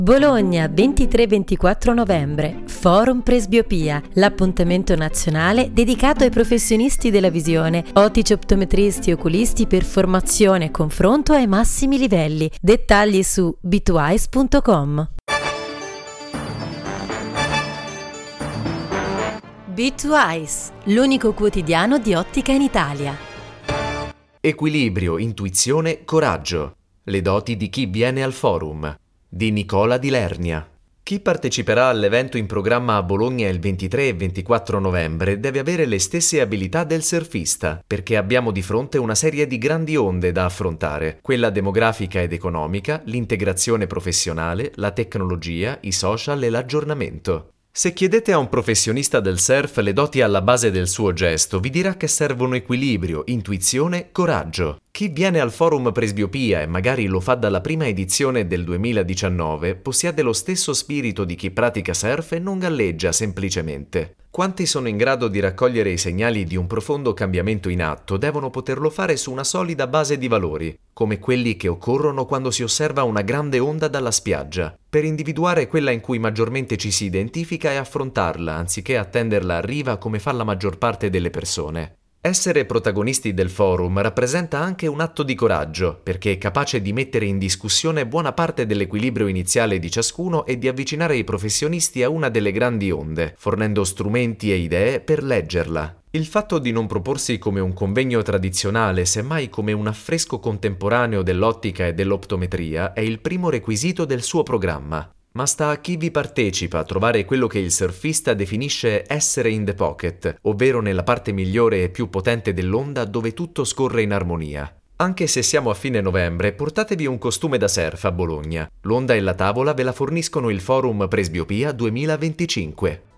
Bologna, 23-24 novembre, Forum Presbiopia, l'appuntamento nazionale dedicato ai professionisti della visione, ottici, optometristi e oculisti per formazione e confronto ai massimi livelli. Dettagli su b2eyes.com. B2eyes, l'unico quotidiano di ottica in Italia. Equilibrio, intuizione, coraggio. Le doti di chi viene al forum. Di Nicola Di Lernia. Chi parteciperà all'evento in programma a Bologna il 23 e 24 novembre deve avere le stesse abilità del surfista, perché abbiamo di fronte una serie di grandi onde da affrontare: quella demografica ed economica, l'integrazione professionale, la tecnologia, i social e l'aggiornamento. Se chiedete a un professionista del surf le doti alla base del suo gesto, vi dirà che servono equilibrio, intuizione, coraggio. Chi viene al forum Presbiopia e magari lo fa dalla prima edizione del 2019 possiede lo stesso spirito di chi pratica surf e non galleggia semplicemente. Quanti sono in grado di raccogliere i segnali di un profondo cambiamento in atto devono poterlo fare su una solida base di valori, come quelli che occorrono quando si osserva una grande onda dalla spiaggia, per individuare quella in cui maggiormente ci si identifica e affrontarla, anziché attenderla a riva come fa la maggior parte delle persone. Essere protagonisti del forum rappresenta anche un atto di coraggio, perché è capace di mettere in discussione buona parte dell'equilibrio iniziale di ciascuno e di avvicinare i professionisti a una delle grandi onde, fornendo strumenti e idee per leggerla. Il fatto di non proporsi come un convegno tradizionale, semmai come un affresco contemporaneo dell'ottica e dell'optometria, è il primo requisito del suo programma. Ma sta a chi vi partecipa trovare quello che il surfista definisce essere in the pocket, ovvero nella parte migliore e più potente dell'onda dove tutto scorre in armonia. Anche se siamo a fine novembre, portatevi un costume da surf a Bologna. L'onda e la tavola ve la forniscono il Forum Presbiopia 2025.